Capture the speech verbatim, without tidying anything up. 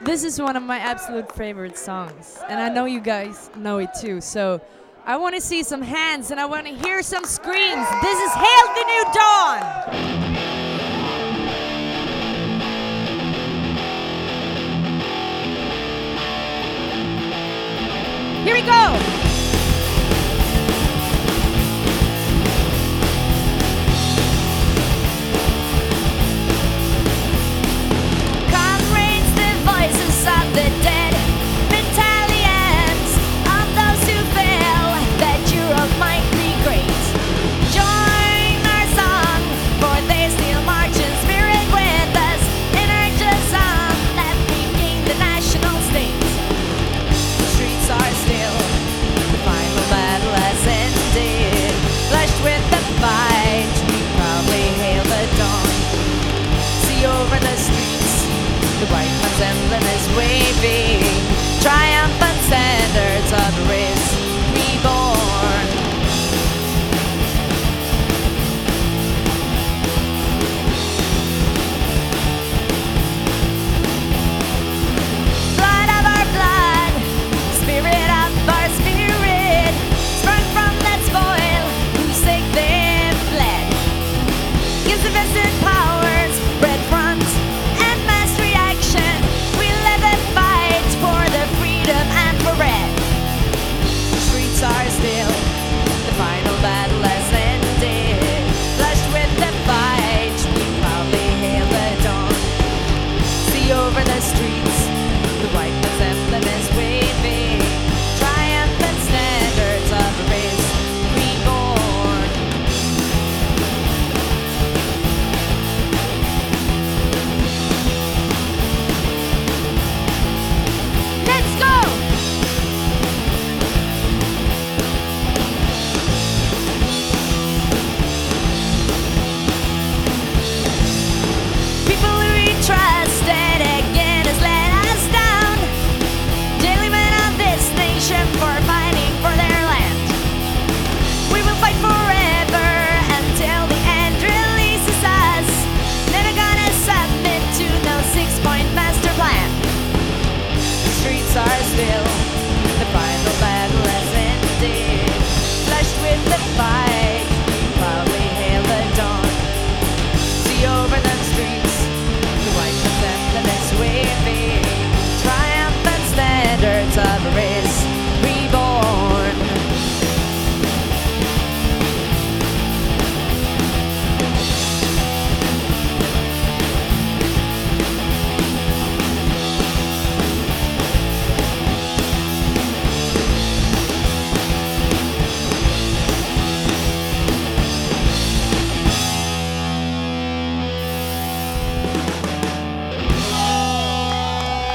This is one of my absolute favorite songs, and I know you guys know it too. So I want to see some hands and I want to hear some screams. This is Hail the New Dawn! Here we go! Over the streets, the white man's emblem is waving, triumphant standards of race reborn. Blood of our blood, spirit of our spirit, sprung from that spoil, whose sake they've fled, gives the vested powers, bred from are still, the final battle has ended. Flushed with the fight, we proudly hail the dawn. See over the streets, the white man's emblem is waving, triumphant standards of a race reborn. Let's go! Trusted again has let us down. Daily men of this nation for fighting for their land. We will fight forever until the end releases us. Never gonna submit to no six-point master plan. The streets are still, the final battle has ended. Flushed with the fight, we proudly hail the dawn. See over the streets, the white man's emblem is waving,